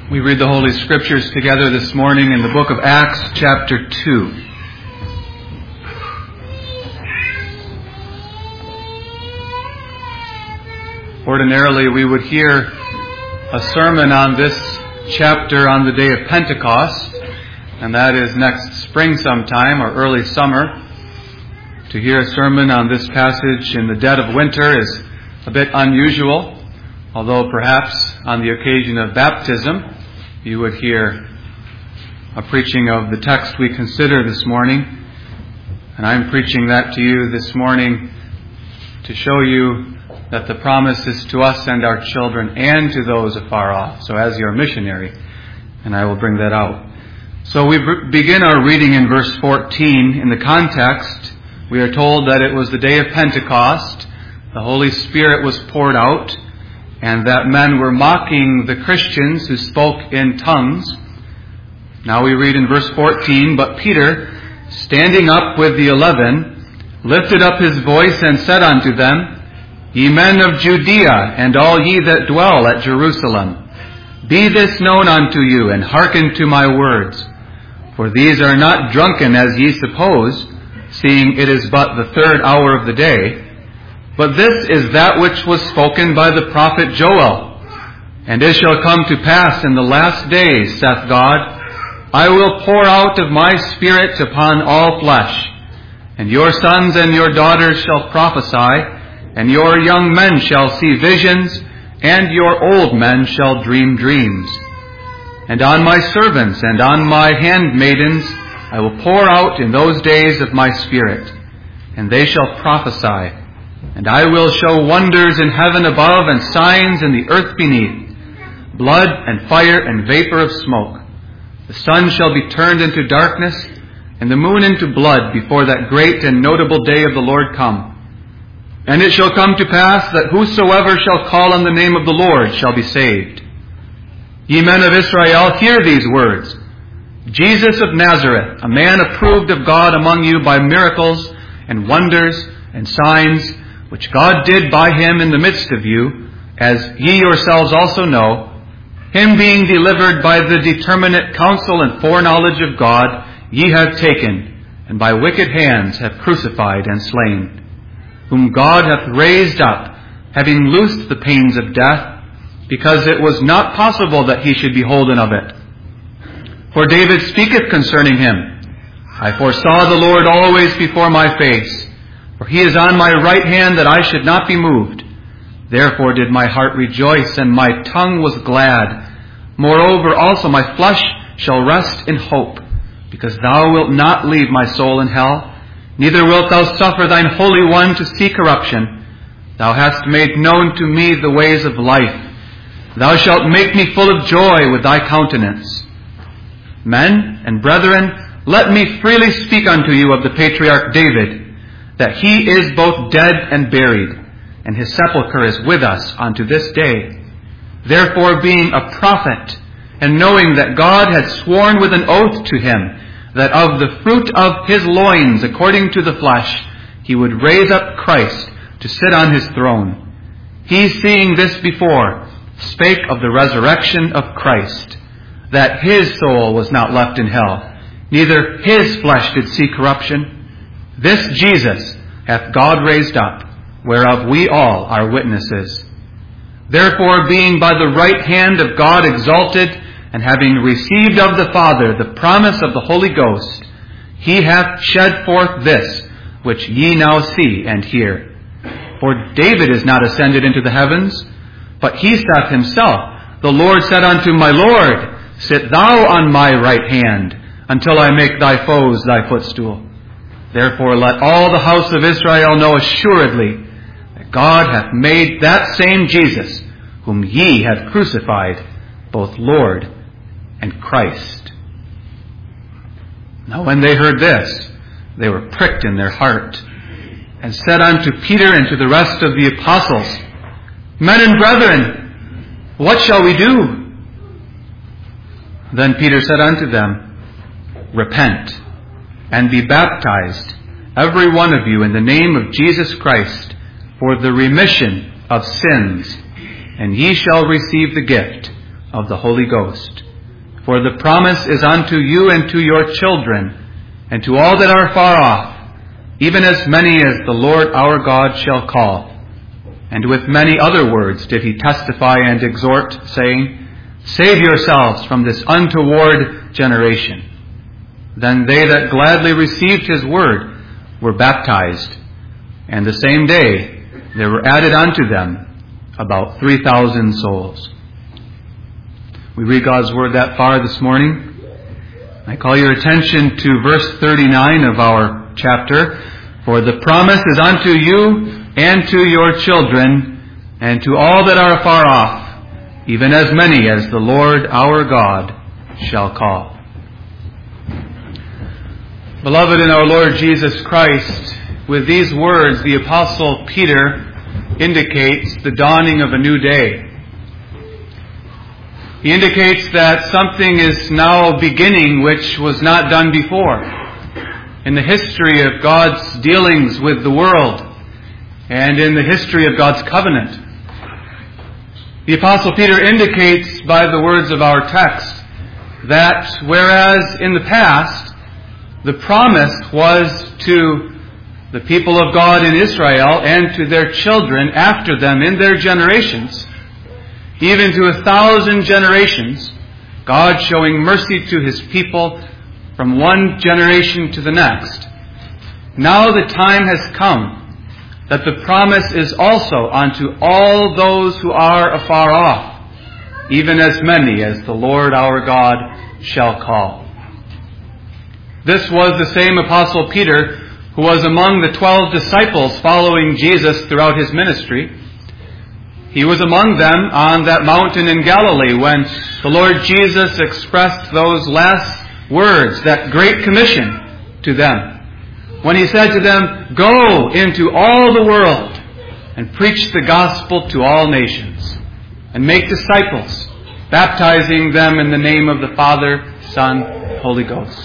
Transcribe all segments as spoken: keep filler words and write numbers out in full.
We read the Holy Scriptures together this morning in the book of Acts, chapter two. Ordinarily, we would hear a sermon on this chapter on the day of Pentecost, and that is next spring sometime or early summer. To hear a sermon on this passage in the dead of winter is a bit unusual, although perhaps on the occasion of baptism you would hear a preaching of the text we consider this morning. And I'm preaching that to you this morning to show you that the promise is to us and our children and to those afar off. So as your missionary, and I will bring that out. So we begin our reading in verse fourteen. In the context, we are told that it was the day of Pentecost. The Holy Spirit was poured out, and that men were mocking the Christians who spoke in tongues. Now we read in verse fourteen, "But Peter, standing up with the eleven, lifted up his voice and said unto them, Ye men of Judea, and all ye that dwell at Jerusalem, be this known unto you, and hearken to my words. For these are not drunken as ye suppose, seeing it is but the third hour of the day. But this is that which was spoken by the prophet Joel. And it shall come to pass in the last days, saith God, I will pour out of my Spirit upon all flesh. And your sons and your daughters shall prophesy, and your young men shall see visions, and your old men shall dream dreams. And on my servants and on my handmaidens I will pour out in those days of my Spirit, and they shall prophesy. And I will show wonders in heaven above and signs in the earth beneath, blood and fire and vapor of smoke. The sun shall be turned into darkness, and the moon into blood before that great and notable day of the Lord come. And it shall come to pass that whosoever shall call on the name of the Lord shall be saved. Ye men of Israel, hear these words. Jesus of Nazareth, a man approved of God among you by miracles and wonders and signs, which God did by him in the midst of you, as ye yourselves also know, him being delivered by the determinate counsel and foreknowledge of God, ye have taken, and by wicked hands have crucified and slain, whom God hath raised up, having loosed the pains of death, because it was not possible that he should be holden of it. For David speaketh concerning him, I foresaw the Lord always before my face, for he is on my right hand that I should not be moved. Therefore did my heart rejoice, and my tongue was glad. Moreover also my flesh shall rest in hope, because thou wilt not leave my soul in hell, neither wilt thou suffer thine Holy One to see corruption. Thou hast made known to me the ways of life. Thou shalt make me full of joy with thy countenance. Men and brethren, let me freely speak unto you of the patriarch David, that he is both dead and buried, and his sepulchre is with us unto this day. Therefore, being a prophet, and knowing that God had sworn with an oath to him, that of the fruit of his loins, according to the flesh, he would raise up Christ to sit on his throne, he, seeing this before, spake of the resurrection of Christ, that his soul was not left in hell, neither his flesh did see corruption. This Jesus hath God raised up, whereof we all are witnesses. Therefore, being by the right hand of God exalted, and having received of the Father the promise of the Holy Ghost, he hath shed forth this, which ye now see and hear. For David is not ascended into the heavens, but he saith himself, The Lord said unto my Lord, Sit thou on my right hand, until I make thy foes thy footstool. Therefore let all the house of Israel know assuredly that God hath made that same Jesus, whom ye have crucified, both Lord and Christ. Now when they heard this, they were pricked in their heart, and said unto Peter and to the rest of the apostles, Men and brethren, what shall we do? Then Peter said unto them, Repent, and be baptized, every one of you, in the name of Jesus Christ, for the remission of sins, and ye shall receive the gift of the Holy Ghost. For the promise is unto you and to your children, and to all that are far off, even as many as the Lord our God shall call. And with many other words did he testify and exhort, saying, Save yourselves from this untoward generation. Then they that gladly received his word were baptized, and the same day there were added unto them about three thousand souls. We read God's word that far this morning. I call your attention to verse thirty-nine of our chapter. For the promise is unto you and to your children, and to all that are far off, even as many as the Lord our God shall call. Beloved in our Lord Jesus Christ, with these words the Apostle Peter indicates the dawning of a new day. He indicates that something is now beginning which was not done before in the history of God's dealings with the world and in the history of God's covenant. The Apostle Peter indicates by the words of our text that whereas in the past the promise was to the people of God in Israel and to their children after them in their generations, even to a thousand generations, God showing mercy to his people from one generation to the next. Now the time has come that the promise is also unto all those who are afar off, even as many as the Lord our God shall call. This was the same Apostle Peter who was among the twelve disciples following Jesus throughout his ministry. He was among them on that mountain in Galilee when the Lord Jesus expressed those last words, that great commission to them, when he said to them, Go into all the world and preach the gospel to all nations, and make disciples, baptizing them in the name of the Father, Son, Holy Ghost.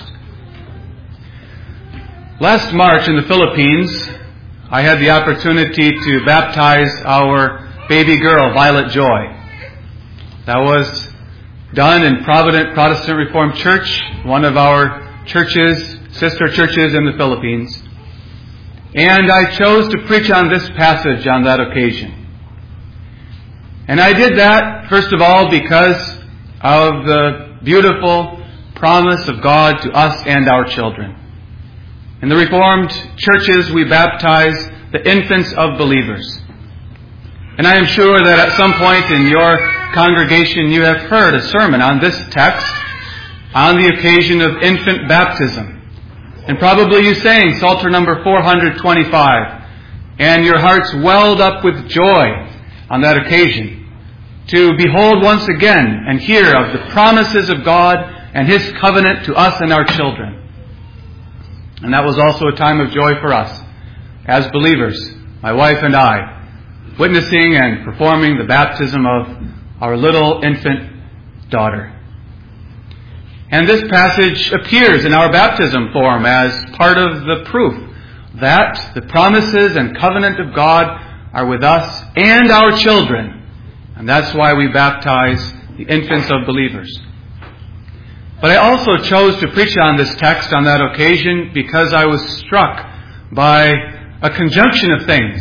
Last March in the Philippines, I had the opportunity to baptize our baby girl, Violet Joy. That was done in Provident Protestant Reformed Church, one of our churches, sister churches in the Philippines. And I chose to preach on this passage on that occasion. And I did that, first of all, because of the beautiful promise of God to us and our children. In the Reformed churches, we baptize the infants of believers. And I am sure that at some point in your congregation you have heard a sermon on this text on the occasion of infant baptism. And probably you sang Psalter number four hundred twenty-five, and your hearts welled up with joy on that occasion to behold once again and hear of the promises of God and His covenant to us and our children. And that was also a time of joy for us as believers, my wife and I, witnessing and performing the baptism of our little infant daughter. And this passage appears in our baptism form as part of the proof that the promises and covenant of God are with us and our children. And that's why we baptize the infants of believers. But I also chose to preach on this text on that occasion because I was struck by a conjunction of things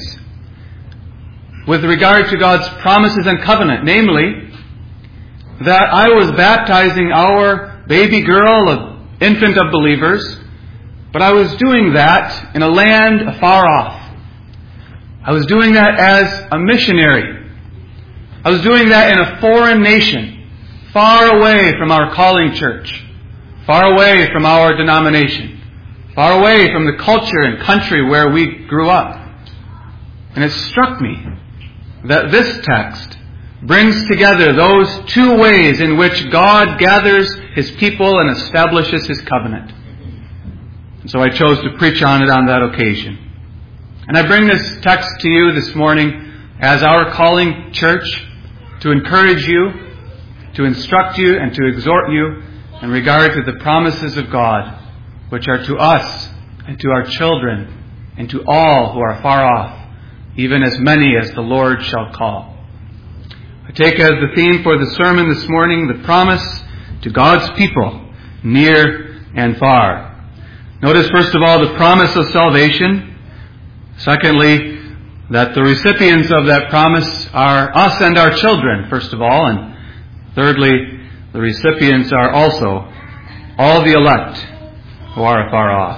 with regard to God's promises and covenant, namely that I was baptizing our baby girl, an infant of believers, but I was doing that in a land afar off. I was doing that as a missionary. I was doing that in a foreign nation, far away from our calling church, far away from our denomination, far away from the culture and country where we grew up. And it struck me that this text brings together those two ways in which God gathers His people and establishes His covenant. And so I chose to preach on it on that occasion. And I bring this text to you this morning as our calling church to encourage you, to instruct you, and to exhort you in regard to the promises of God, which are to us and to our children and to all who are far off, even as many as the Lord shall call. take as the theme for the sermon this morning the promise to God's people, near and far. Notice first of all the promise of salvation. Secondly, that the recipients of that promise are us and our children, first of all. And thirdly, the recipients are also all the elect who are afar off.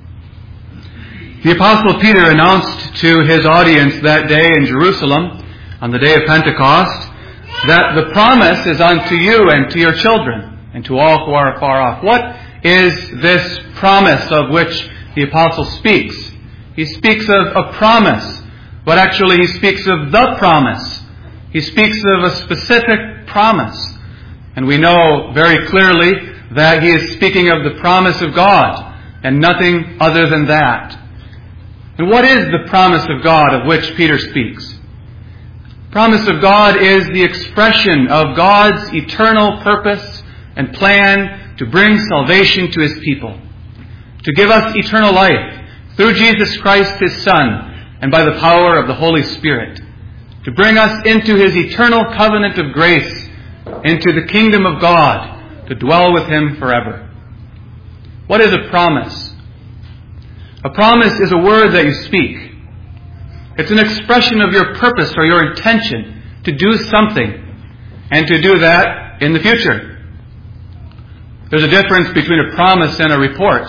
The Apostle Peter announced to his audience that day in Jerusalem, on the day of Pentecost, that the promise is unto you and to your children and to all who are afar off. What is this promise of which the Apostle speaks? He speaks of a promise, but actually he speaks of the promise. He speaks of a specific promise. And we know very clearly that he is speaking of the promise of God and nothing other than that. And what is the promise of God of which Peter speaks? The promise of God is the expression of God's eternal purpose and plan to bring salvation to his people, to give us eternal life through Jesus Christ his Son and by the power of the Holy Spirit, to bring us into his eternal covenant of grace, into the kingdom of God, to dwell with him forever. What is a promise? A promise is a word that you speak. It's an expression of your purpose or your intention to do something, and to do that in the future. There's a difference between a promise and a report.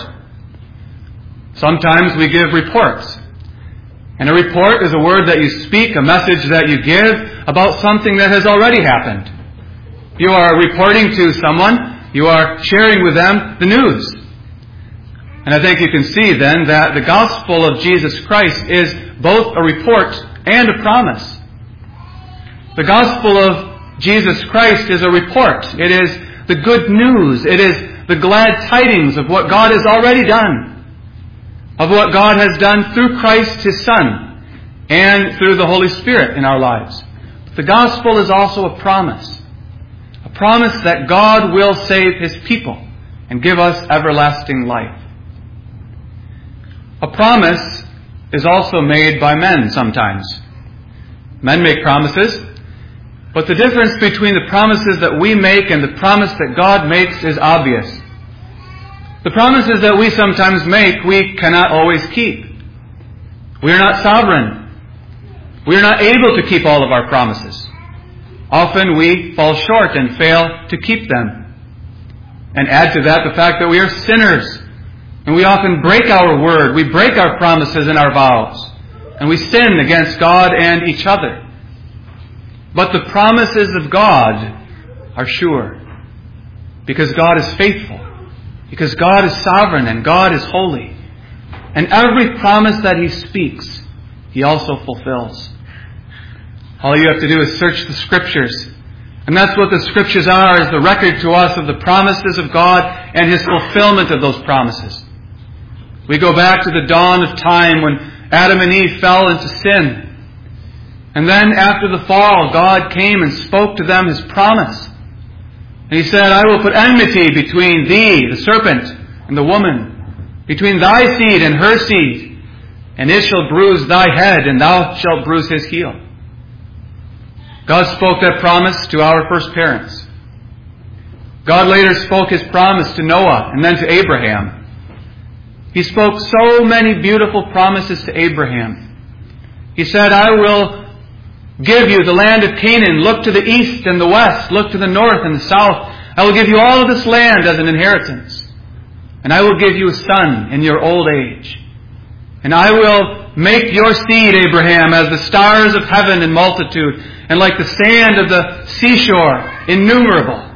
Sometimes we give reports. And a report is a word that you speak, a message that you give about something that has already happened. You are reporting to someone, you are sharing with them the news. And I think you can see then that the gospel of Jesus Christ is both a report and a promise. The gospel of Jesus Christ is a report. It is the good news. It is the glad tidings of what God has already done, of what God has done through Christ his Son and through the Holy Spirit in our lives. But the gospel is also a promise. A promise that God will save his people and give us everlasting life. A promise is also made by men sometimes. Men make promises, but the difference between the promises that we make and the promise that God makes is obvious. The promises that we sometimes make, we cannot always keep. We are not sovereign. We are not able to keep all of our promises. Often we fall short and fail to keep them. And add to that the fact that we are sinners. And we often break our word. We break our promises and our vows. And we sin against God and each other. But the promises of God are sure. Because God is faithful. Because God is sovereign and God is holy. And every promise that he speaks, he also fulfills. All you have to do is search the Scriptures. And that's what the Scriptures are, is the record to us of the promises of God and his fulfillment of those promises. We go back to the dawn of time when Adam and Eve fell into sin. And then after the fall, God came and spoke to them his promise. And he said, I will put enmity between thee, the serpent, and the woman, between thy seed and her seed, and it shall bruise thy head, and thou shalt bruise his heel. God spoke that promise to our first parents. God later spoke his promise to Noah and then to Abraham. He spoke so many beautiful promises to Abraham. He said, I will give you the land of Canaan. Look to the east and the west. Look to the north and the south. I will give you all of this land as an inheritance. And I will give you a son in your old age. And I will make your seed, Abraham, as the stars of heaven in multitude, and like the sand of the seashore, innumerable.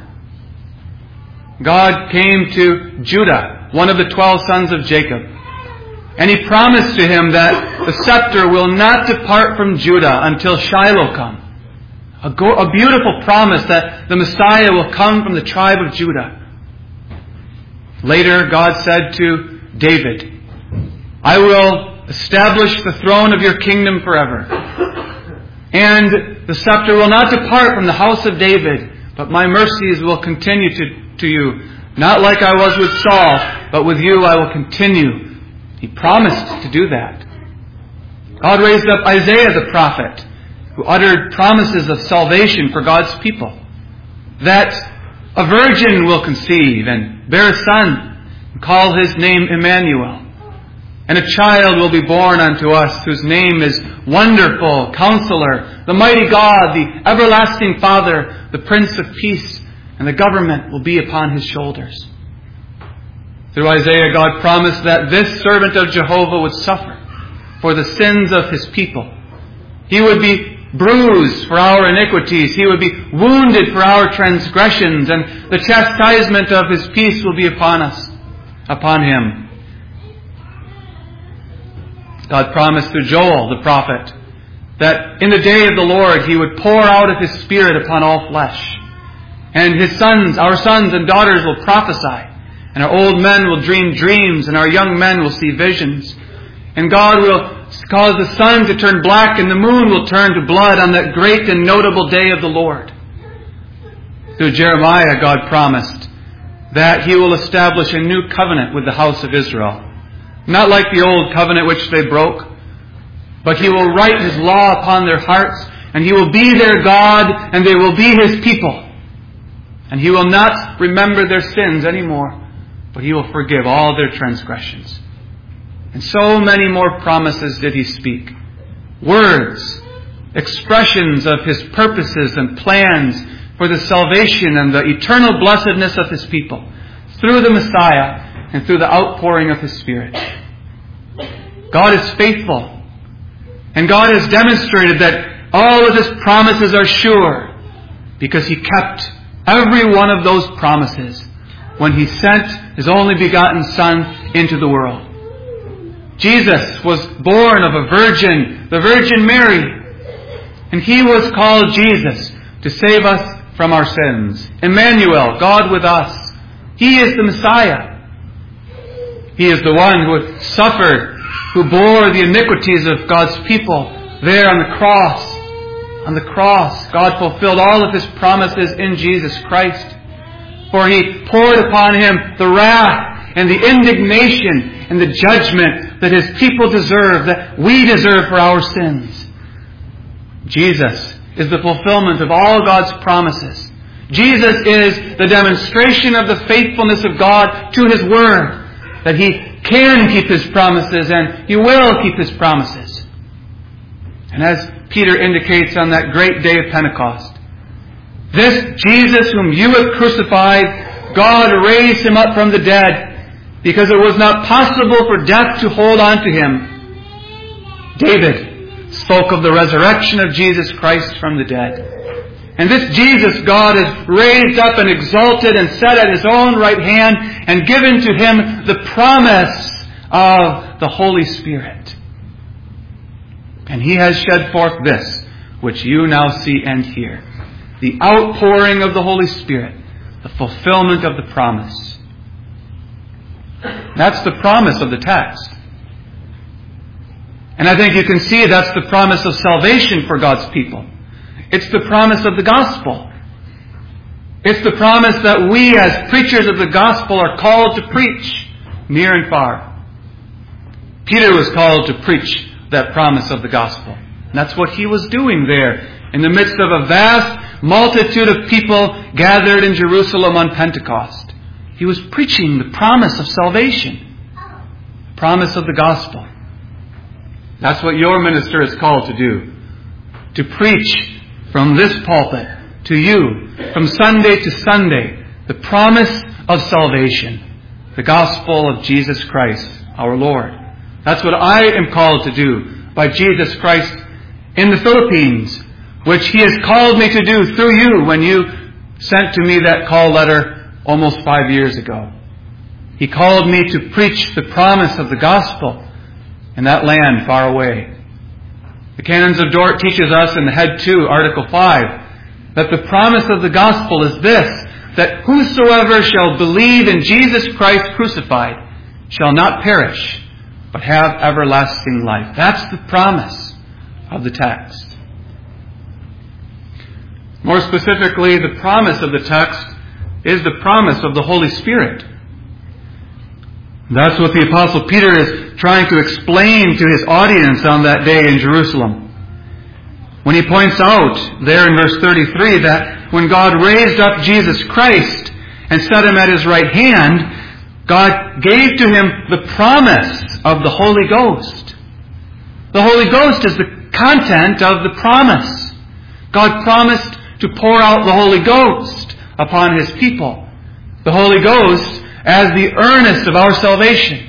God came to Judah, one of the twelve sons of Jacob. And he promised to him that the scepter will not depart from Judah until Shiloh come. A, go- a beautiful promise that the Messiah will come from the tribe of Judah. Later, God said to David, I will establish the throne of your kingdom forever. And the scepter will not depart from the house of David, but my mercies will continue to, to you. Not like I was with Saul, but with you I will continue. He promised to do that. God raised up Isaiah the prophet, who uttered promises of salvation for God's people. That a virgin will conceive and bear a son and call his name Emmanuel. And a child will be born unto us whose name is Wonderful, Counselor, the Mighty God, the Everlasting Father, the Prince of Peace, and the government will be upon his shoulders. Through Isaiah, God promised that this servant of Jehovah would suffer for the sins of his people. He would be bruised for our iniquities. He would be wounded for our transgressions. And the chastisement of his peace will be upon us, upon him. God promised through Joel, the prophet, that in the day of the Lord he would pour out of his Spirit upon all flesh. And his sons, our sons and daughters will prophesy. And our old men will dream dreams, and our young men will see visions. And God will cause the sun to turn black, and the moon will turn to blood on that great and notable day of the Lord. Through Jeremiah, God promised that he will establish a new covenant with the house of Israel. Not like the old covenant which they broke, but he will write his law upon their hearts, and he will be their God, and they will be his people. And he will not remember their sins anymore, but he will forgive all their transgressions. And so many more promises did he speak. Words, expressions of his purposes and plans for the salvation and the eternal blessedness of his people through the Messiah and through the outpouring of his Spirit. God is faithful. And God has demonstrated that all of his promises are sure because he kept every one of those promises when he sent his only begotten Son into the world. Jesus was born of a virgin, the Virgin Mary. And he was called Jesus to save us from our sins. Emmanuel, God with us. He is the Messiah. He is the one who suffered, who bore the iniquities of God's people there on the cross. On the cross, God fulfilled all of his promises in Jesus Christ. For he poured upon him the wrath and the indignation and the judgment that his people deserve, that we deserve for our sins. Jesus is the fulfillment of all God's promises. Jesus is the demonstration of the faithfulness of God to his word, that he can keep his promises and he will keep his promises. And as Peter indicates on that great day of Pentecost, this Jesus whom you have crucified, God raised him up from the dead, because it was not possible for death to hold on to him. David spoke of the resurrection of Jesus Christ from the dead. And this Jesus God has raised up and exalted and set at his own right hand and given to him the promise of the Holy Spirit. And he has shed forth this, which you now see and hear. The outpouring of the Holy Spirit, the fulfillment of the promise. That's the promise of the text. And I think you can see that's the promise of salvation for God's people. It's the promise of the gospel. It's the promise that we as preachers of the gospel are called to preach near and far. Peter was called to preach that promise of the gospel. And that's what he was doing there in the midst of a vast multitude of people gathered in Jerusalem on Pentecost. He was preaching the promise of salvation, the promise of the gospel. That's what your minister is called to do. To preach from this pulpit to you, from Sunday to Sunday, the promise of salvation, the gospel of Jesus Christ, our Lord. That's what I am called to do by Jesus Christ in the Philippines, which he has called me to do through you when you sent to me that call letter almost five years ago. He called me to preach the promise of the gospel in that land far away. The Canons of Dort teaches us in the Head two, Article five, that the promise of the gospel is this, that whosoever shall believe in Jesus Christ crucified shall not perish, but have everlasting life. That's the promise of the text. More specifically, the promise of the text is the promise of the Holy Spirit. That's what the Apostle Peter is trying to explain to his audience on that day in Jerusalem. when he points out there in verse thirty-three that when God raised up Jesus Christ and set him at his right hand, God gave to him the promise of the Holy Ghost. The Holy Ghost is the content of the promise. God promised to pour out the Holy Ghost upon his people. The Holy Ghost as the earnest of our salvation.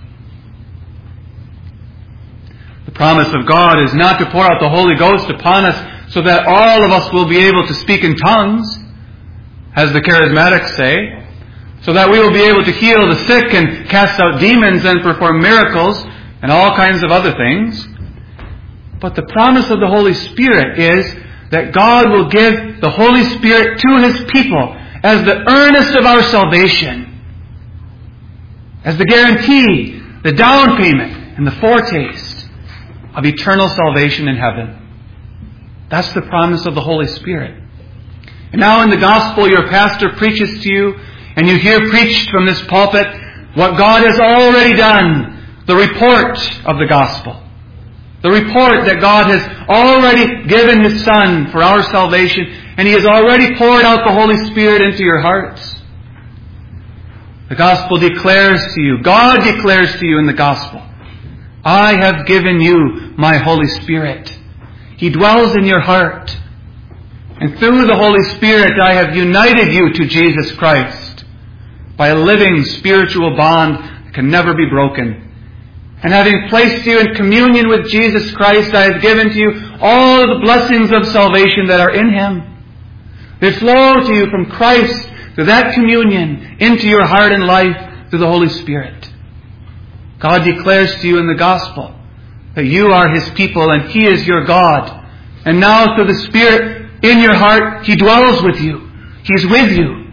The promise of God is not to pour out the Holy Ghost upon us so that all of us will be able to speak in tongues, as the charismatics say, so that we will be able to heal the sick and cast out demons and perform miracles and all kinds of other things. But the promise of the Holy Spirit is that God will give the Holy Spirit to his people as the earnest of our salvation, as the guarantee, the down payment, and the foretaste of eternal salvation in heaven. That's the promise of the Holy Spirit. And now in the gospel, your pastor preaches to you, and you hear preached from this pulpit what God has already done, the report of the gospel. The report that God has already given his Son for our salvation, and he has already poured out the Holy Spirit into your hearts. The gospel declares to you, God declares to you in the gospel, I have given you my Holy Spirit. He dwells in your heart. And through the Holy Spirit I have united you to Jesus Christ by a living spiritual bond that can never be broken. And having placed you in communion with Jesus Christ, I have given to you all the blessings of salvation that are in him. They flow to you from Christ through that communion into your heart and life through the Holy Spirit. God declares to you in the gospel that you are his people and he is your God. And now through the Spirit in your heart, he dwells with you. He's with you.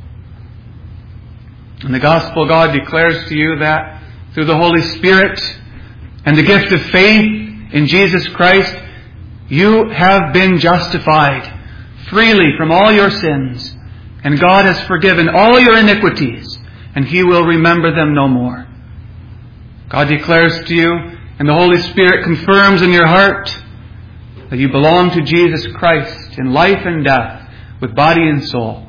In the gospel, God declares to you that through the Holy Spirit and the gift of faith in Jesus Christ, you have been justified freely from all your sins. And God has forgiven all your iniquities, and he will remember them no more. God declares to you, and the Holy Spirit confirms in your heart, that you belong to Jesus Christ in life and death, with body and soul.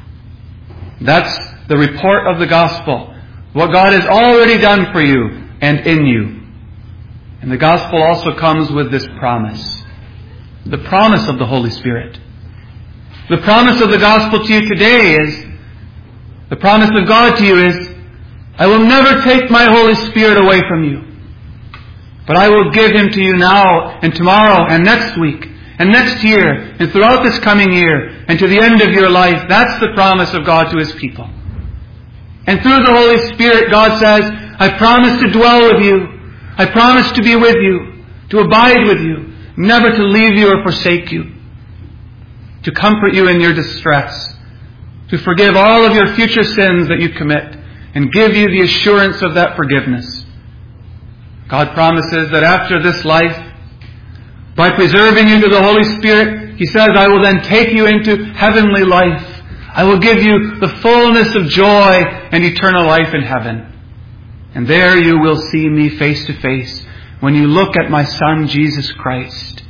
That's the report of the gospel. What God has already done for you and in you. And the gospel also comes with this promise. The promise of the Holy Spirit. The promise of the gospel to you today is, the promise of God to you is, I will never take my Holy Spirit away from you. But I will give him to you now and tomorrow and next week and next year and throughout this coming year and to the end of your life. That's the promise of God to his people. And through the Holy Spirit, God says, I promise to dwell with you. I promise to be with you, to abide with you, never to leave you or forsake you, to comfort you in your distress, to forgive all of your future sins that you commit, and give you the assurance of that forgiveness. God promises that after this life, by preserving you to the Holy Spirit, he says, I will then take you into heavenly life. I will give you the fullness of joy and eternal life in heaven. And there you will see me face to face when you look at my Son, Jesus Christ.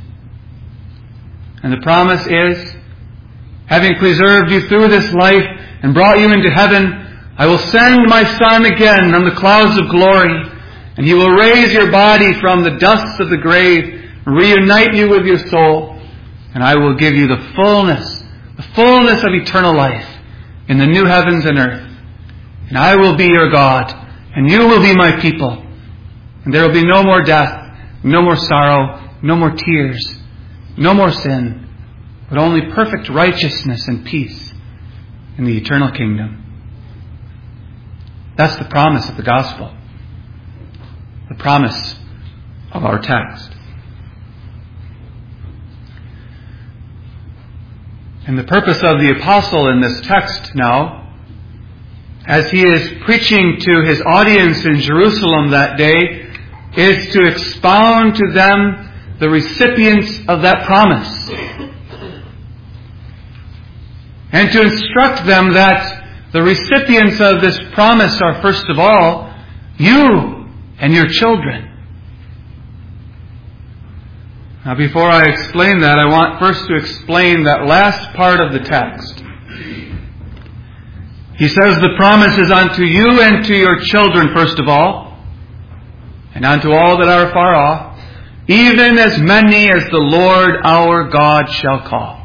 And the promise is, having preserved you through this life and brought you into heaven, I will send my Son again on the clouds of glory, and he will raise your body from the dust of the grave and reunite you with your soul, and I will give you the fullness, the fullness of eternal life in the new heavens and earth. And I will be your God, and you will be my people. And there will be no more death, no more sorrow, no more tears, no more sin, but only perfect righteousness and peace in the eternal kingdom. That's the promise of the gospel. The promise of our text. And the purpose of the apostle in this text now, as he is preaching to his audience in Jerusalem that day, is to expound to them the recipients of that promise. And to instruct them that the recipients of this promise are, first of all, you and your children. Now, before I explain that, I want first to explain that last part of the text. He says the promise is unto you and to your children, first of all, and unto all that are far off, even as many as the Lord our God shall call.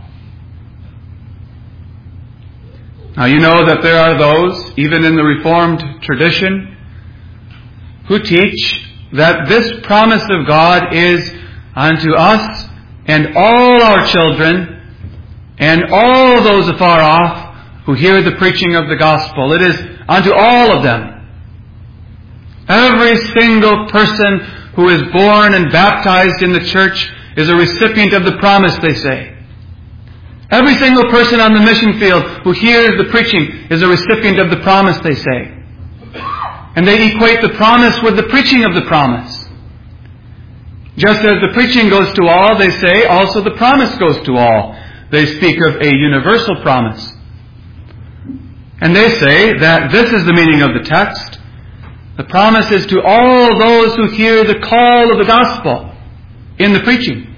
Now, you know that there are those, even in the Reformed tradition, who teach that this promise of God is unto us and all our children and all those afar off who hear the preaching of the gospel. It is unto all of them. Every single person who is born and baptized in the church is a recipient of the promise, they say. Every single person on the mission field who hears the preaching is a recipient of the promise, they say. And they equate the promise with the preaching of the promise. Just as the preaching goes to all, they say, also the promise goes to all. They speak of a universal promise. And they say that this is the meaning of the text. The promise is to all those who hear the call of the gospel in the preaching.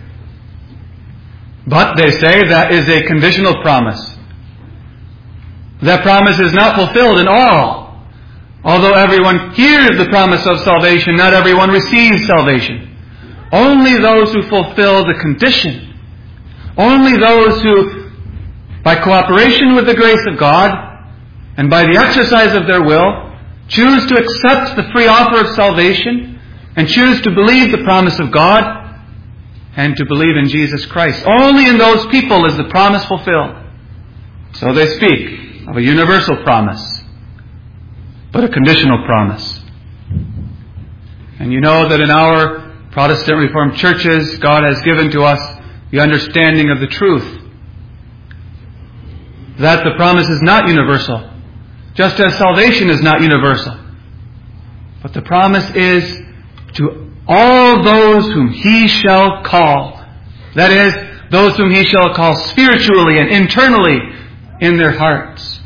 But they say that is a conditional promise. That promise is not fulfilled in all. Although everyone hears the promise of salvation, not everyone receives salvation. Only those who fulfill the condition. Only those who, by cooperation with the grace of God, and by the exercise of their will, choose to accept the free offer of salvation, and choose to believe the promise of God, and to believe in Jesus Christ. Only in those people is the promise fulfilled. So they speak of a universal promise, but a conditional promise. And you know that in our Protestant Reformed churches, God has given to us the understanding of the truth that the promise is not universal, just as salvation is not universal. But the promise is to all those whom He shall call. That is, those whom He shall call spiritually and internally in their hearts.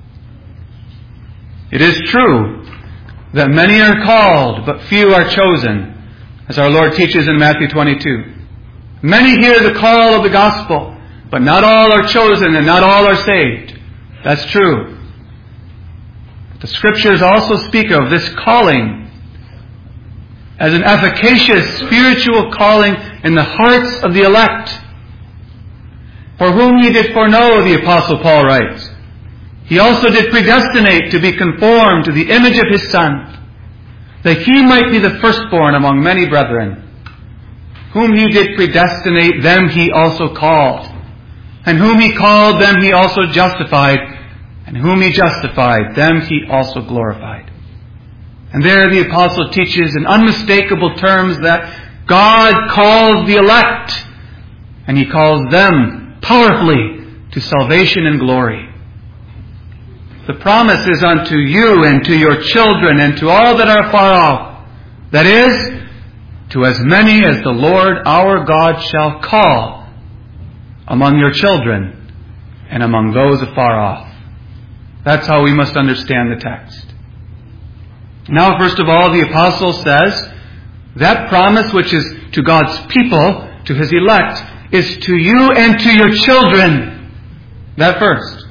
It is true that many are called, but few are chosen, as our Lord teaches in Matthew twenty-two. Many hear the call of the gospel, but not all are chosen and not all are saved. That's true. The Scriptures also speak of this calling as an efficacious spiritual calling in the hearts of the elect, for whom He did foreknow, the Apostle Paul writes. He also did predestinate to be conformed to the image of His Son, that He might be the firstborn among many brethren. Whom He did predestinate, them He also called. And whom He called, them He also justified. And whom He justified, them He also glorified. And there the apostle teaches in unmistakable terms that God calls the elect, and He calls them powerfully to salvation and glory. The promise is unto you and to your children and to all that are far off. That is, to as many as the Lord our God shall call among your children and among those afar off. That's how we must understand the text. Now, first of all, the apostle says that promise which is to God's people, to His elect, is to you and to your children. That first.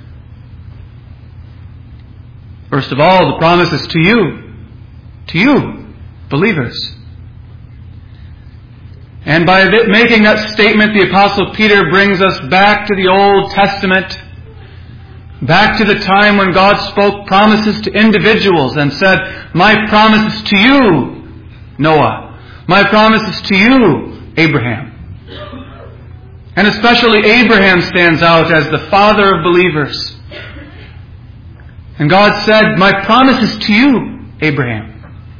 First of all, the promise is to you. To you, believers. And by making that statement, the Apostle Peter brings us back to the Old Testament, back to the time when God spoke promises to individuals and said, my promise is to you, Noah. My promise is to you, Abraham. And especially Abraham stands out as the father of believers. And God said, my promise is to you, Abraham.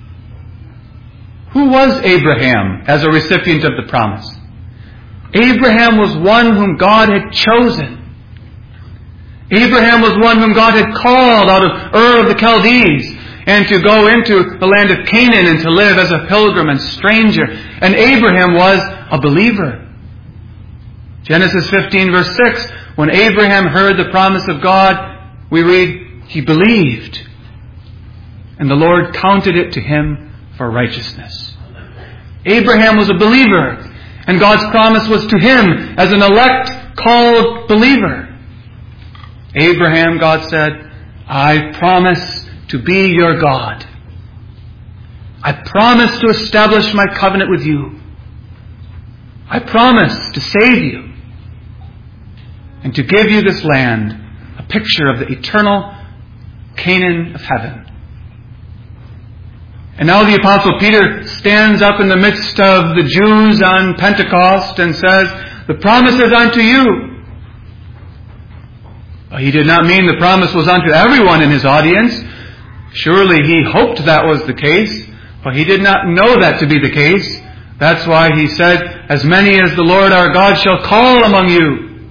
Who was Abraham as a recipient of the promise? Abraham was one whom God had chosen. Abraham was one whom God had called out of Ur of the Chaldees and to go into the land of Canaan and to live as a pilgrim and stranger. And Abraham was a believer. Genesis fifteen verse six, when Abraham heard the promise of God, we read, he believed, and the Lord counted it to him for righteousness. Abraham was a believer, And God's promise was to him as an elect, called believer. Abraham, God said, I promise to be your God. I promise to establish my covenant with you. I promise to save you and to give you this land, a picture of the eternal Canaan of heaven. And now the Apostle Peter stands up in the midst of the Jews on Pentecost and says, the promise is unto you. Well, he did not mean the promise was unto everyone in his audience. Surely he hoped that was the case, but he did not know that to be the case. That's why he said, as many as the Lord our God shall call among you.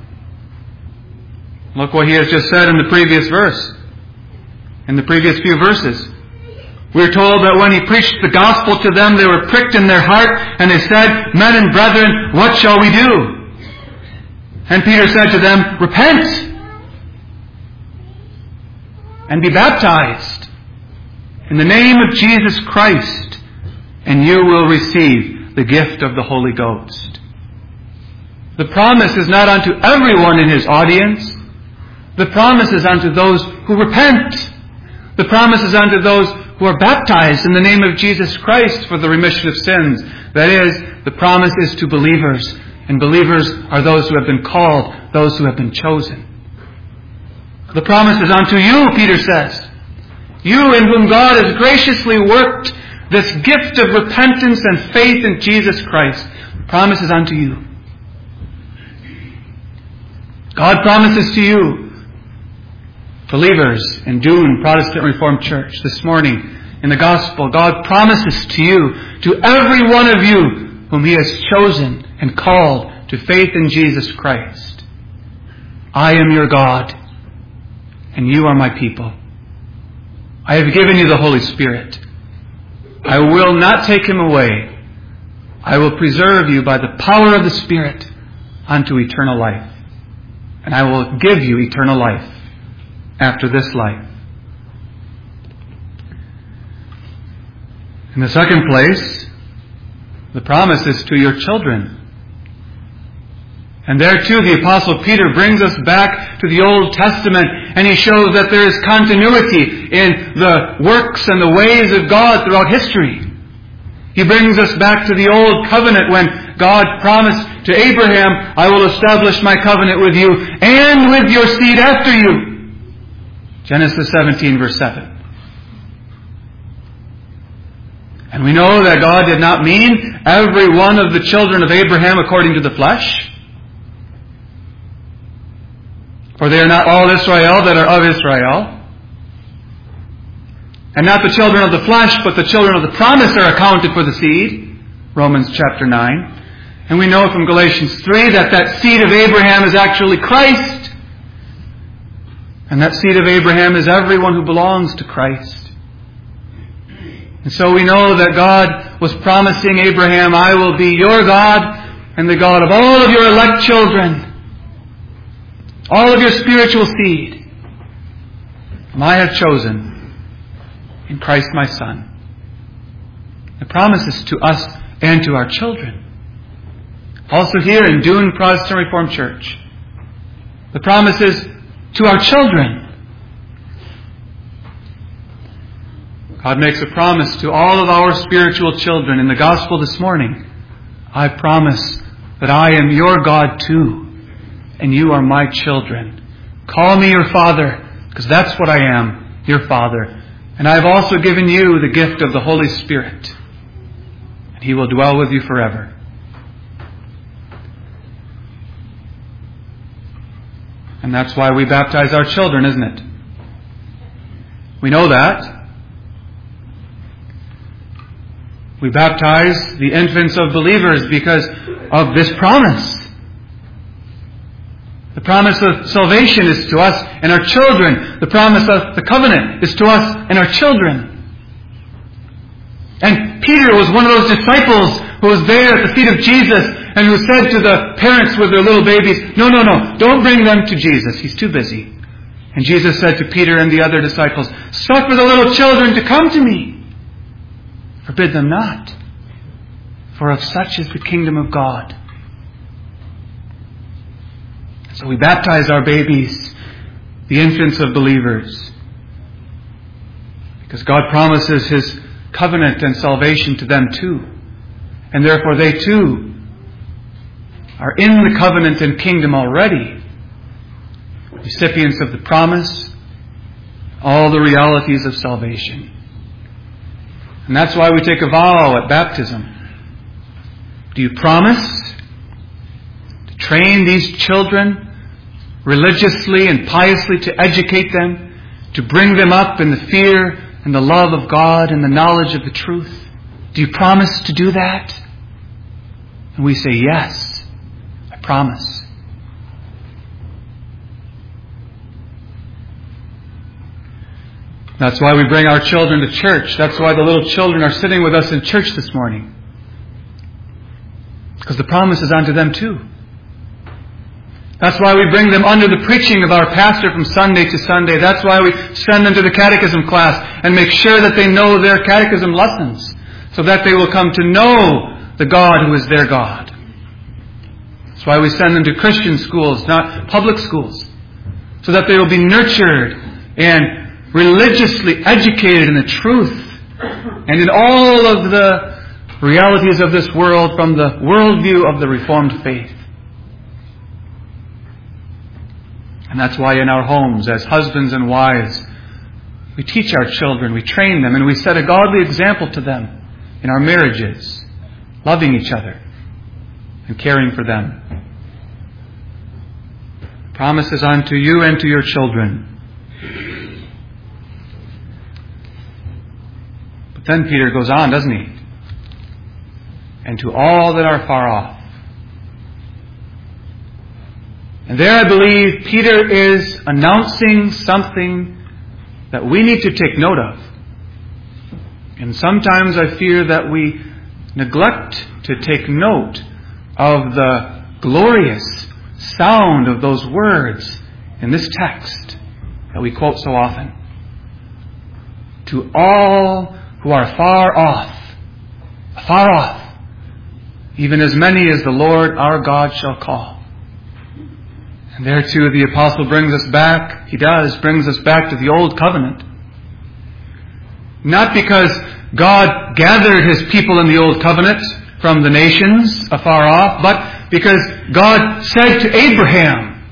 Look what he has just said in the previous verse, in the previous few verses. We're told that when he preached the gospel to them, they were pricked in their heart, and they said, men and brethren, what shall we do? And Peter said to them, repent and be baptized in the name of Jesus Christ, and you will receive the gift of the Holy Ghost. The promise is not unto everyone in his audience. The promise is unto those who repent. The promise is unto those who are baptized in the name of Jesus Christ for the remission of sins. That is, the promise is to believers. And believers are those who have been called, those who have been chosen. The promise is unto you, Peter says. You in whom God has graciously worked this gift of repentance and faith in Jesus Christ. The promise is unto you. God promises to you, believers in Doon Protestant Reformed Church, this morning in the Gospel, God promises to you, to every one of you whom He has chosen and called to faith in Jesus Christ, I am your God, and you are my people. I have given you the Holy Spirit. I will not take Him away. I will preserve you by the power of the Spirit unto eternal life. And I will give you eternal life after this life. In the second place, the promise is to your children. And there too the Apostle Peter brings us back to the Old Testament, and he shows that there is continuity in the works and the ways of God throughout history. He brings us back to the Old Covenant when God promised to Abraham, I will establish my covenant with you and with your seed after you. Genesis seventeen verse seven. And we know that God did not mean every one of the children of Abraham according to the flesh. For they are not all Israel that are of Israel. And not the children of the flesh, but the children of the promise are accounted for the seed. Romans chapter nine. And we know from Galatians three that that seed of Abraham is actually Christ. And that seed of Abraham is everyone who belongs to Christ. And so we know that God was promising Abraham, I will be your God and the God of all of your elect children. All of your spiritual seed, whom I have chosen in Christ my Son. The promise is to us and to our children. Also here in Doon Protestant Reformed Church, the promise is to our children. God makes a promise to all of our spiritual children in the gospel this morning. I promise that I am your God too. And you are my children. Call me your Father, because that's what I am, your Father. And I have also given you the gift of the Holy Spirit. And He will dwell with you forever. And that's why we baptize our children, isn't it? We know that. We baptize the infants of believers because of this promise. The promise of salvation is to us and our children. The promise of the covenant is to us and our children. And Peter was one of those disciples who was there at the feet of Jesus and who said to the parents with their little babies, no, no, no, don't bring them to Jesus. He's too busy. And Jesus said to Peter and the other disciples, suffer the little children to come to me. Forbid them not. for of such is the kingdom of God. So we baptize our babies, the infants of believers, because God promises His covenant and salvation to them too. And therefore they too are in the covenant and kingdom already, recipients of the promise, all the realities of salvation. And that's why we take a vow at baptism. Do you promise to train these children religiously and piously, to educate them, to bring them up in the fear and the love of God and the knowledge of the truth? Do you promise to do that? And we say, yes, I promise. That's why we bring our children to church. That's why the little children are sitting with us in church this morning. Because the promise is unto them too. That's why we bring them under the preaching of our pastor from Sunday to Sunday. That's why we send them to the catechism class and make sure that they know their catechism lessons, so that they will come to know the God who is their God. That's why we send them to Christian schools, not public schools, so that they will be nurtured and religiously educated in the truth and in all of the realities of this world from the worldview of the Reformed faith. And that's why in our homes, as husbands and wives, we teach our children, we train them, and we set a godly example to them in our marriages, loving each other and caring for them. Promises unto you and to your children. But then Peter goes on, doesn't he? And to all that are far off. And there I believe Peter is announcing something that we need to take note of. And sometimes I fear that we neglect to take note of the glorious sound of those words in this text that we quote so often. To all who are far off, far off, even as many as the Lord our God shall call. And there too the apostle brings us back, he does, brings us back to the old covenant. Not because God gathered His people in the old covenant from the nations afar off, but because God said to Abraham,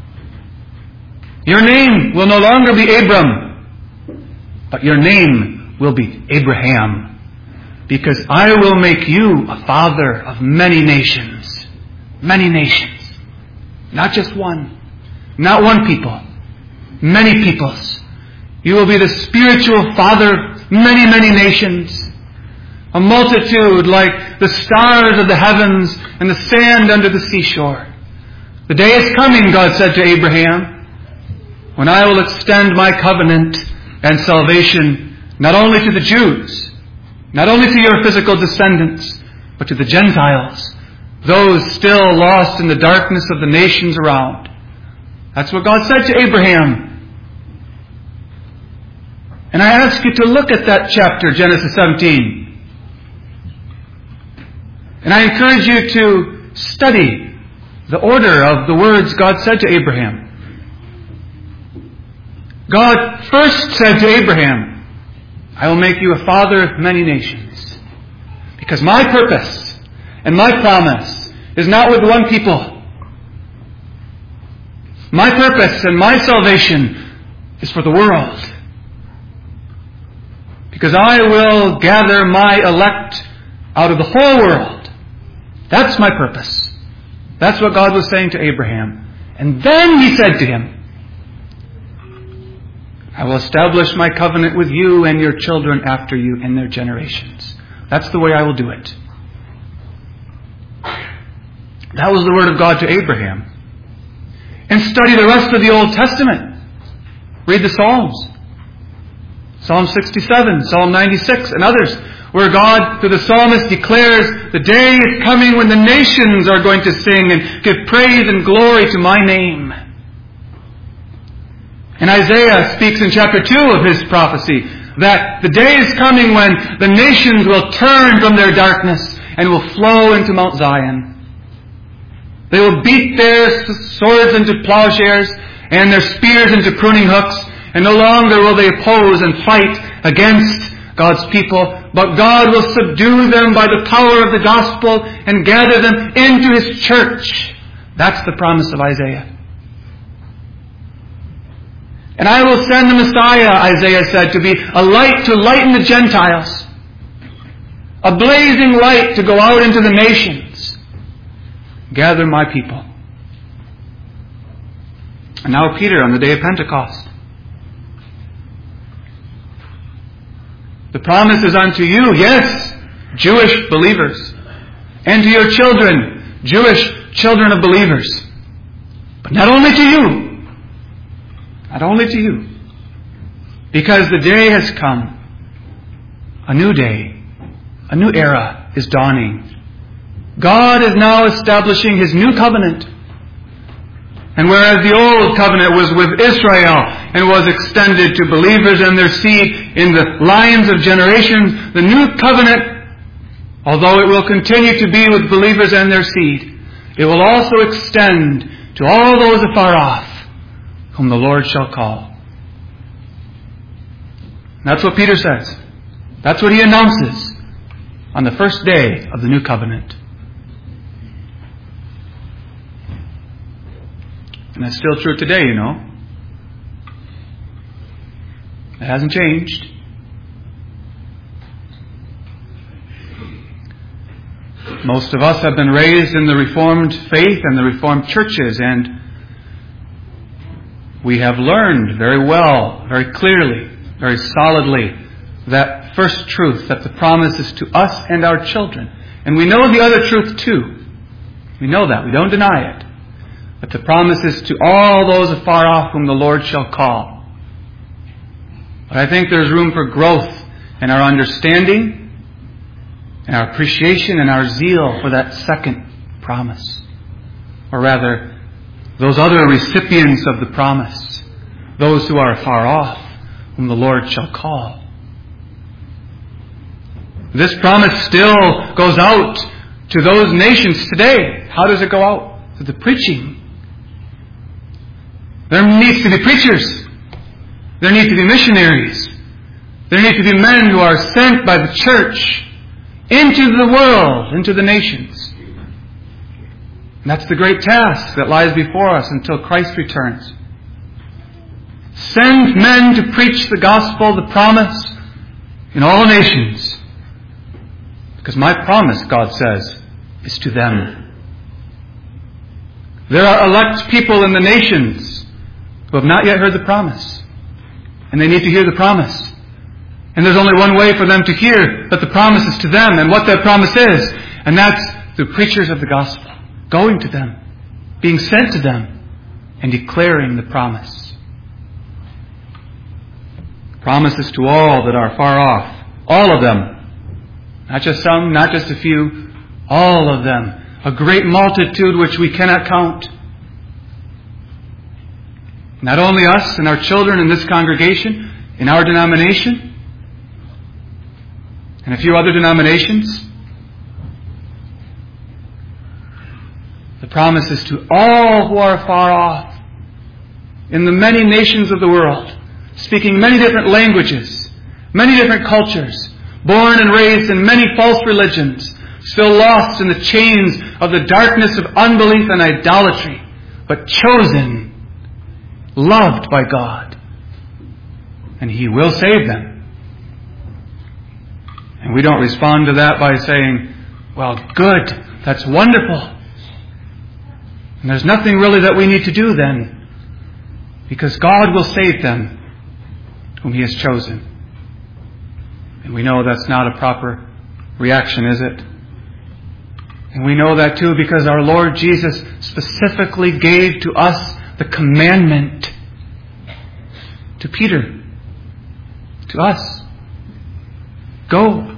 your name will no longer be Abram, but your name will be Abraham, because I will make you a father of many nations. Many nations. Not just one. Not one people. Many peoples. You will be the spiritual father of many, many nations. A multitude like the stars of the heavens and the sand under the seashore. The day is coming, God said to Abraham, when I will extend my covenant and salvation not only to the Jews, not only to your physical descendants, but to the Gentiles, those still lost in the darkness of the nations around. That's what God said to Abraham. And I ask you to look at that chapter, Genesis seventeen. And I encourage you to study the order of the words God said to Abraham. God first said to Abraham, I will make you a father of many nations. Because my purpose and my promise is not with one people. My purpose and my salvation is for the world. Because I will gather my elect out of the whole world. That's my purpose. That's what God was saying to Abraham. And then He said to him, I will establish my covenant with you and your children after you in their generations. That's the way I will do it. That was the word of God to Abraham. And study the rest of the Old Testament. Read the Psalms. Psalm sixty-seven, Psalm ninety-six, and others, where God, through the psalmist, declares the day is coming when the nations are going to sing and give praise and glory to my name. And Isaiah speaks in chapter two of his prophecy that the day is coming when the nations will turn from their darkness and will flow into Mount Zion. They will beat their swords into plowshares and their spears into pruning hooks, and no longer will they oppose and fight against God's people, but God will subdue them by the power of the gospel and gather them into His church. That's the promise of Isaiah. And I will send the Messiah, Isaiah said, to be a light to lighten the Gentiles, a blazing light to go out into the nations, gather my people. And now Peter on the day of Pentecost. The promise is unto you, yes, Jewish believers, and to your children, Jewish children of believers. But not only to you, not only to you, because the day has come, a new day, a new era is dawning. God is now establishing His new covenant. And whereas the old covenant was with Israel and was extended to believers and their seed in the lines of generations, the new covenant, although it will continue to be with believers and their seed, it will also extend to all those afar off whom the Lord shall call. That's what Peter says. That's what he announces on the first day of the new covenant. And that's still true today, you know. It hasn't changed. Most of us have been raised in the Reformed faith and the Reformed churches, and we have learned very well, very clearly, very solidly, that first truth, that the promise is to us and our children. And we know the other truth too. We know that. We don't deny it. But the promise is to all those afar off whom the Lord shall call. But I think there's room for growth in our understanding, and our appreciation, and our zeal for that second promise. Or rather, those other recipients of the promise, those who are afar off, whom the Lord shall call. This promise still goes out to those nations today. How does it go out? To the preaching. There needs to be preachers. There need to be missionaries. There need to be men who are sent by the church into the world, into the nations. And that's the great task that lies before us until Christ returns. Send men to preach the gospel, the promise, in all nations. Because my promise, God says, is to them. There are elect people in the nations who have not yet heard the promise. And they need to hear the promise. And there's only one way for them to hear that the promise is to them and what that promise is. And that's through preachers of the gospel. Going to them. Being sent to them. And declaring the promise. Promises to all that are far off. All of them. Not just some, not just a few. All of them. A great multitude which we cannot count. Not only us and our children in this congregation, in our denomination, and a few other denominations. The promise is to all who are far off, in the many nations of the world, speaking many different languages, many different cultures, born and raised in many false religions, still lost in the chains of the darkness of unbelief and idolatry, but chosen, loved by God. And He will save them. And we don't respond to that by saying, well, good, that's wonderful. And there's nothing really that we need to do then, because God will save them whom He has chosen. And we know that's not a proper reaction, is it? And we know that too because our Lord Jesus specifically gave to us the commandment to Peter, to us. Go.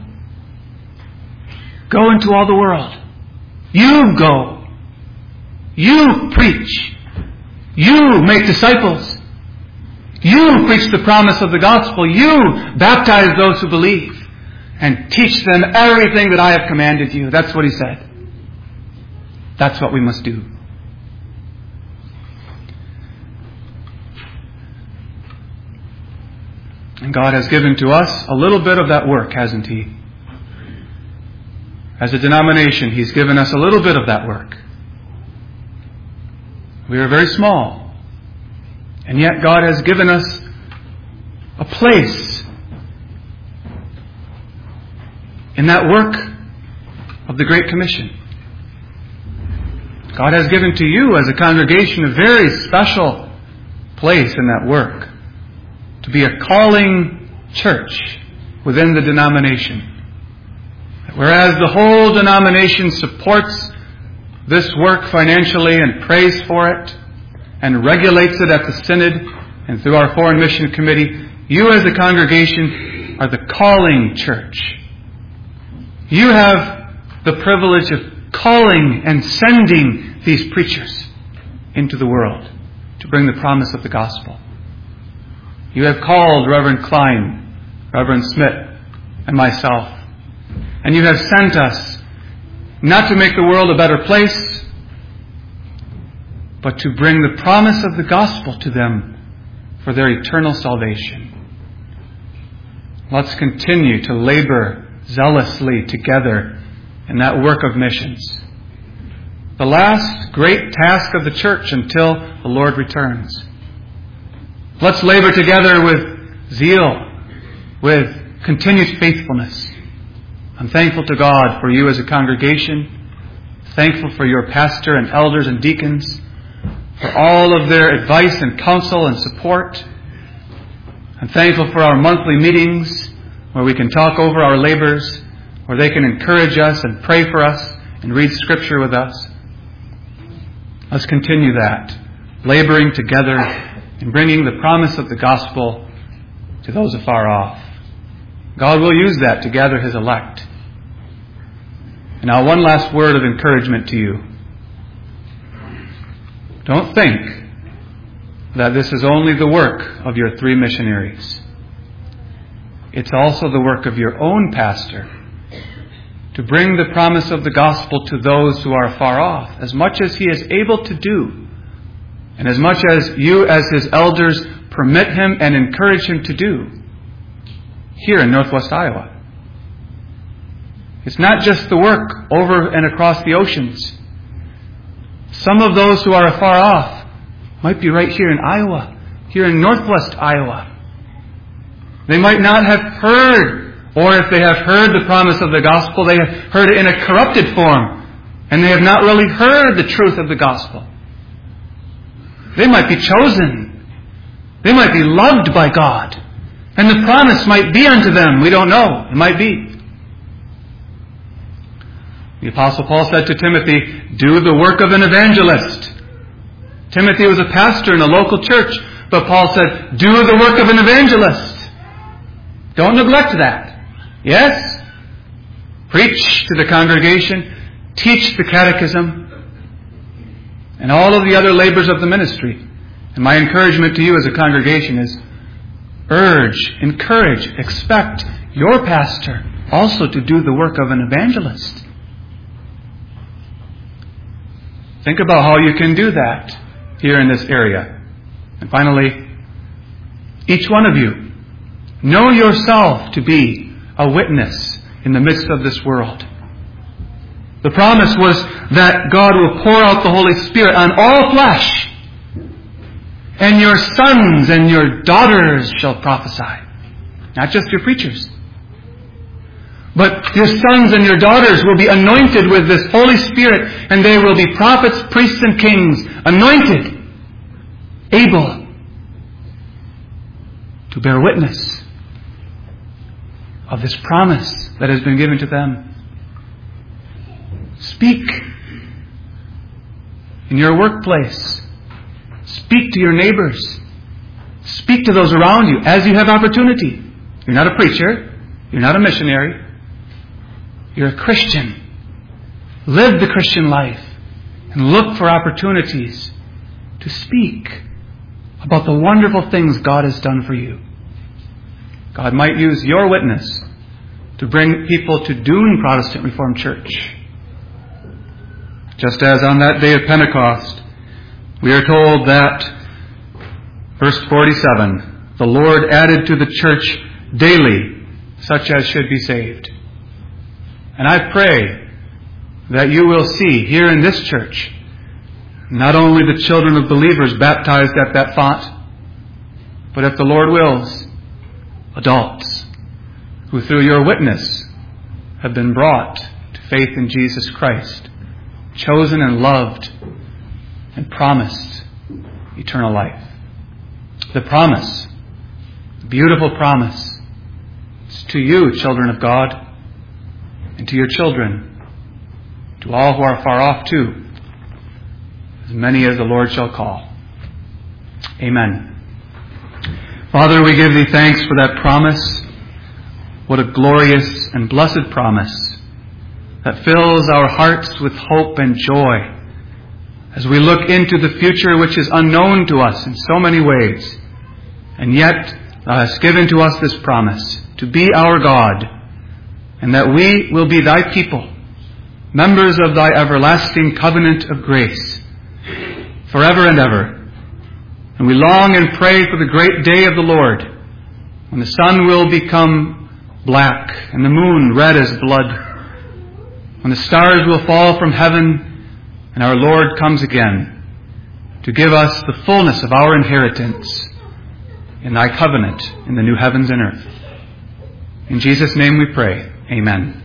Go into all the world. You go. You preach. You make disciples. You preach the promise of the gospel. You baptize those who believe. and teach them everything that I have commanded you. That's what he said. That's what we must do. And God has given to us a little bit of that work, hasn't He? As a denomination, He's given us a little bit of that work. We are very small. And yet God has given us a place in that work of the Great Commission. God has given to you as a congregation a very special place in that work, to be a calling church within the denomination. Whereas the whole denomination supports this work financially and prays for it and regulates it at the synod and through our foreign mission committee, you as a congregation are the calling church. You have the privilege of calling and sending these preachers into the world to bring the promise of the gospel. You have called Reverend Klein, Reverend Smith, and myself, and you have sent us not to make the world a better place, but to bring the promise of the gospel to them for their eternal salvation. Let's continue to labor zealously together in that work of missions. The last great task of the church until the Lord returns. Let's labor together with zeal, with continued faithfulness. I'm thankful to God for you as a congregation, thankful for your pastor and elders and deacons, for all of their advice and counsel and support. I'm thankful for our monthly meetings where we can talk over our labors, where they can encourage us and pray for us and read Scripture with us. Let's continue that, laboring together and bringing the promise of the gospel to those afar off. God will use that to gather His elect. And now one last word of encouragement to you. Don't think that this is only the work of your three missionaries. It's also the work of your own pastor to bring the promise of the gospel to those who are far off, as much as he is able to do, and as much as you as his elders permit him and encourage him to do here in Northwest Iowa. It's not just the work over and across the oceans. Some of those who are afar off might be right here in Iowa, here in Northwest Iowa. They might not have heard, or if they have heard the promise of the gospel, they have heard it in a corrupted form, and they have not really heard the truth of the gospel. They might be chosen. They might be loved by God. And the promise might be unto them. We don't know. It might be. The Apostle Paul said to Timothy, do the work of an evangelist. Timothy was a pastor in a local church, but Paul said, do the work of an evangelist. Don't neglect that. Yes? Preach to the congregation. Teach the catechism. And all of the other labors of the ministry. And my encouragement to you as a congregation is urge, encourage, expect your pastor also to do the work of an evangelist. Think about how you can do that here in this area. And finally, each one of you, know yourself to be a witness in the midst of this world. The promise was that God will pour out the Holy Spirit on all flesh, and your sons and your daughters shall prophesy. Not just your preachers. But your sons and your daughters will be anointed with this Holy Spirit, and they will be prophets, priests, and kings, anointed, able to bear witness of this promise that has been given to them. Speak in your workplace. Speak to your neighbors. Speak to those around you as you have opportunity. You're not a preacher. You're not a missionary. You're a Christian. Live the Christian life and look for opportunities to speak about the wonderful things God has done for you. God might use your witness to bring people to Doon Protestant Reformed Church. Just as on that day of Pentecost, we are told that, verse forty-seven, the Lord added to the church daily such as should be saved. And I pray that you will see here in this church not only the children of believers baptized at that font, but if the Lord wills, adults who through your witness have been brought to faith in Jesus Christ, chosen and loved and promised eternal life. The promise, the beautiful promise, is to you, children of God, and to your children, to all who are far off too, as many as the Lord shall call. Amen. Father, we give thee thanks for that promise. What a glorious and blessed promise that fills our hearts with hope and joy as we look into the future which is unknown to us in so many ways. And yet thou hast given to us this promise to be our God, and that we will be thy people, members of thy everlasting covenant of grace, forever and ever. And we long and pray for the great day of the Lord, when the sun will become black and the moon red as blood, when the stars will fall from heaven and our Lord comes again to give us the fullness of our inheritance in thy covenant in the new heavens and earth. In Jesus' name we pray. Amen.